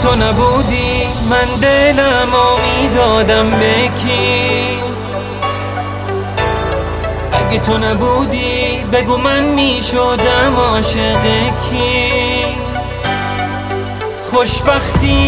تو نبودی من دلم میدادم به کی؟ اگه تو نبودی بگو من میشدم عاشق کی؟ خوشبختی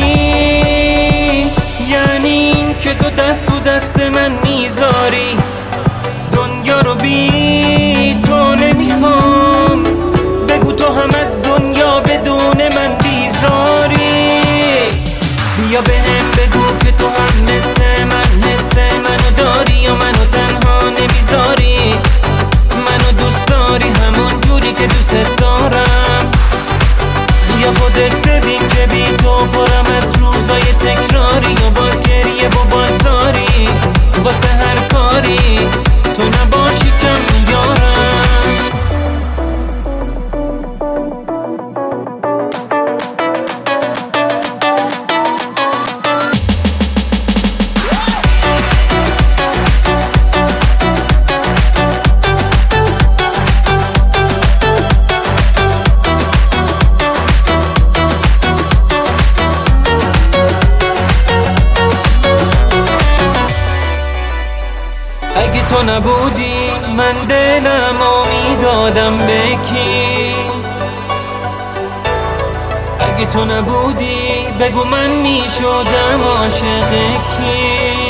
یعنی این که تو دست تو دست من میذاری، دنیا رو بی تو نمیخوام، بگو تو هم از دنیا بدون من بیزاری. بیا بهم بگو که تو هم مثل من حس منو داری یا منو تنها نمیذاری، منو دوست داری همون جوری که دوست دارم. بیا خودت ببین که بی تو پرم از روزای تکراری و باز گریه و بازاری واسه هر کاری تو نباشی کم میارم. اگه تو نبودی من دلم میدادم به کی؟ اگه تو نبودی بگو من میشدم عاشق کی؟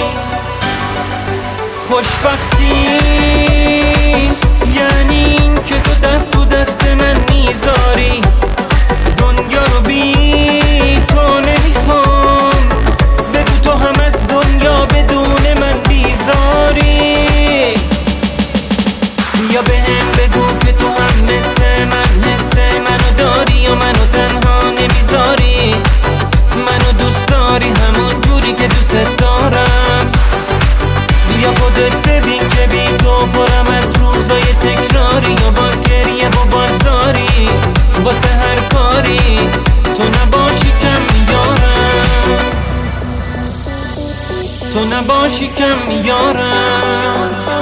خوشبختی یعنی این که تو دست تو دست من میذاری، دنیا رو بی تو نمیخوام، بگو تو هم از دنیا بدون من بیزاری. بیا بهم بگو که تو هم مثل من حس منو داری یا منو تنها نمیذاری، منو دوست داری همون جوری که دوست دارم. بیا خودت ببین که بی تو پرم از روزای تکراری و باز گریه و بازاری واسه هر کاری تو نباشی کم میارم، تو نباشی کم میارم.